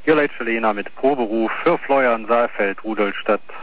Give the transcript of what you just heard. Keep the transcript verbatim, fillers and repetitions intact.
Hier Leitschelena mit Proberuf für Fleuern, Saalfeld, Rudolstadt.